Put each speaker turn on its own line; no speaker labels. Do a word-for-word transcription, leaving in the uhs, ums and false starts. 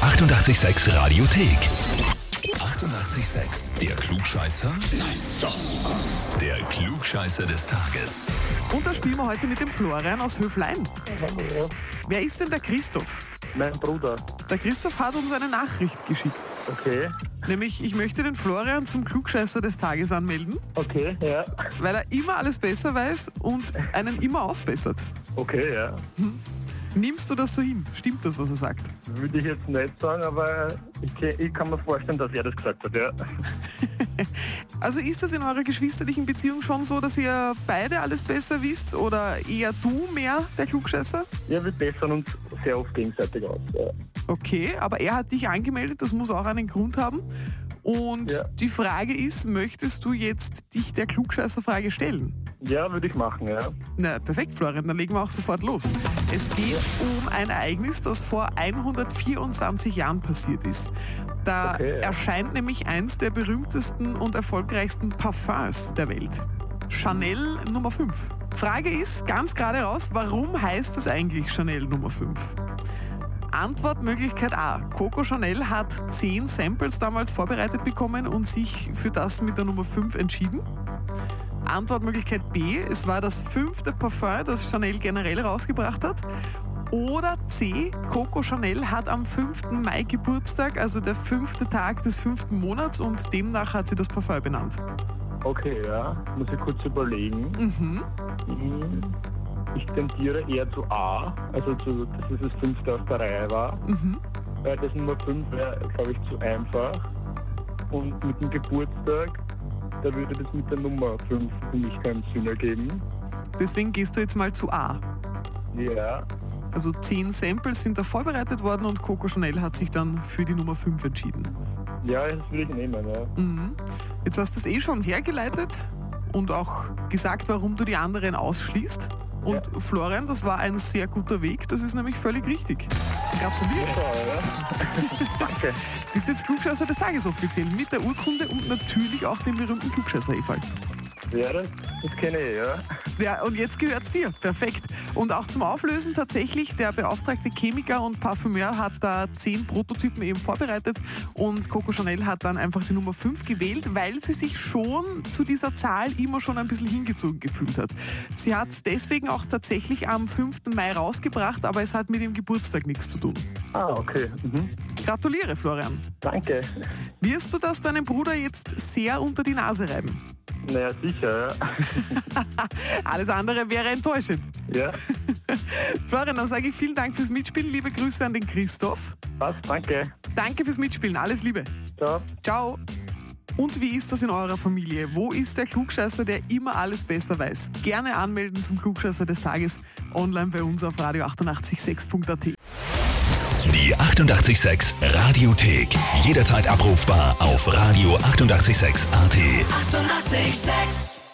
achtundachtzig Komma sechs Radiothek. achtundachtzig Komma sechs. Der Klugscheißer? Nein, doch. Der Klugscheißer des Tages.
Und da spielen wir heute mit dem Florian aus Höflein.
Hallo.
Wer ist denn der Christoph?
Mein Bruder.
Der Christoph hat uns eine Nachricht geschickt.
Okay.
Nämlich, ich möchte den Florian zum Klugscheißer des Tages anmelden,
Okay, ja.
weil er immer alles besser weiß und einen immer ausbessert.
Okay, ja.
Nimmst du das so hin? Stimmt das, was er sagt?
Würde ich jetzt nicht sagen, aber ich, ich kann mir vorstellen, dass er das gesagt hat, ja.
Also ist das in eurer geschwisterlichen Beziehung schon so, dass ihr beide alles besser wisst oder eher du mehr der Klugscheißer?
Ja, wir bessern uns sehr oft gegenseitig aus. Ja.
Okay, aber er hat dich angemeldet, das muss auch einen Grund haben. Und
Ja.
die Frage ist, möchtest du jetzt dich der Klugscheißer-Frage stellen?
Ja, würde ich machen, ja.
Na, perfekt, Florian, dann legen wir auch sofort los. Es geht um ein Ereignis, das vor hundertvierundzwanzig Jahren passiert ist. Da
Okay, ja.
erscheint nämlich eins der berühmtesten und erfolgreichsten Parfums der Welt. Chanel Nummer fünf. Frage ist, ganz gerade raus, warum heißt es eigentlich Chanel Nummer fünf? Antwortmöglichkeit A. Coco Chanel hat zehn Samples damals vorbereitet bekommen und sich für das mit der Nummer fünf entschieden. Antwortmöglichkeit B. Es war das fünfte Parfum, das Chanel generell rausgebracht hat. Oder C. Coco Chanel hat am fünften Mai Geburtstag, also der fünfte Tag des fünften Monats, und demnach hat sie das Parfum benannt.
Okay, ja. Muss ich kurz überlegen.
Mhm.
Hm, Ich tendiere eher zu A, also zu, dass es das fünfte aus der Reihe war.
Mhm.
Weil das Nummer fünf wäre, glaube ich, zu einfach. Und mit dem Geburtstag, da würde das mit der Nummer fünf für mich keinen Sinn ergeben.
Deswegen gehst du jetzt mal zu A.
Ja.
Also zehn Samples sind da vorbereitet worden und Coco Chanel hat sich dann für die Nummer fünf entschieden.
Ja, das würde ich nehmen, ja.
Mhm. Jetzt hast du es eh schon hergeleitet und auch gesagt, warum du die anderen ausschließt. Und
Ja.
Florian, das war ein sehr guter Weg, das ist nämlich völlig richtig. Gratuliere.
So, ja. Danke.
Bist jetzt Klugscheißer des Tages offiziell mit der Urkunde und natürlich auch dem berühmten Klugscheißer-Efeu.
Ja, das, das kenne ich, ja.
Ja, und jetzt gehört's dir. Perfekt. Und auch zum Auflösen tatsächlich, der beauftragte Chemiker und Parfümeur hat da zehn Prototypen eben vorbereitet und Coco Chanel hat dann einfach die Nummer fünf gewählt, weil sie sich schon zu dieser Zahl immer schon ein bisschen hingezogen gefühlt hat. Sie hat es deswegen auch tatsächlich am fünften Mai rausgebracht, aber es hat mit dem Geburtstag nichts zu tun.
Ah, okay. Mhm.
Gratuliere, Florian.
Danke.
Wirst du das deinem Bruder jetzt sehr unter die Nase reiben?
Naja, sicher, ja.
Alles andere wäre enttäuschend.
Ja,
Florian, dann sage ich vielen Dank fürs Mitspielen. Liebe Grüße an den Christoph.
passt, danke.
Danke fürs Mitspielen. Alles Liebe.
Ciao.
Ciao. Und wie ist das in eurer Familie? Wo ist der Klugscheißer, der immer alles besser weiß? Gerne anmelden zum Klugscheißer des Tages online bei uns auf radio achtundachtzig sechs punkt a t.
Die achtundachtzig Komma sechs Radiothek. Jederzeit abrufbar auf radio achtundachtzig sechs punkt a t.
achtundachtzig Komma sechs